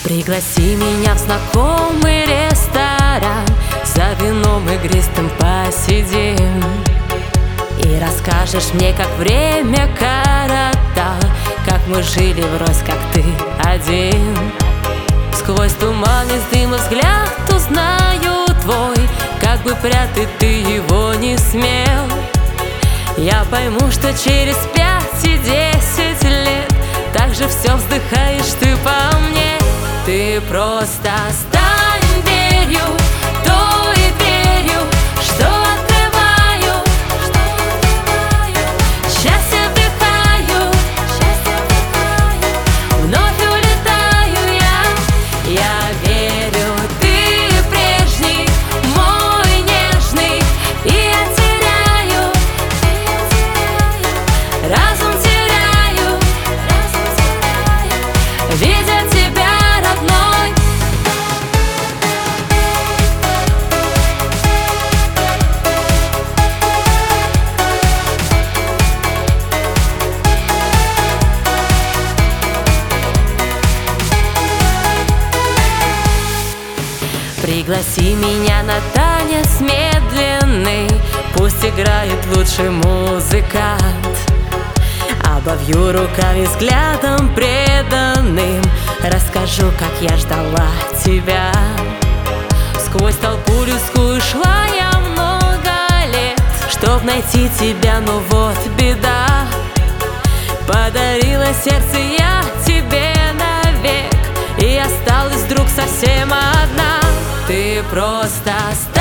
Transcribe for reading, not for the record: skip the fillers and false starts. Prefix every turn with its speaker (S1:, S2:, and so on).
S1: Пригласи меня в знакомый ресторан, за вином игристым посидим, и расскажешь мне, как время коротал, как мы жили врозь, как ты один. Сквозь туман из дыма взгляд узнаю твой, как бы прятать ты его не смел. Я пойму, что через 5 и 10 лет так же все вздыхаешь ты по мне. Ты просто стань дверью, той дверью, что открываю. Счастье вдыхаю, вновь улетаю я верю, ты прежний, мой нежный, и я теряю, разум теряю, видя тебя родной. Пригласи меня на танец медленный, пусть играет лучший музыкант. Обовью руками взглядом преданным, расскажу, как я ждала тебя. Сквозь толпу людскую шла я много лет, чтоб найти тебя, но вот беда. Подарила сердце я тебе навек, и осталась вдруг совсем одна. Ты просто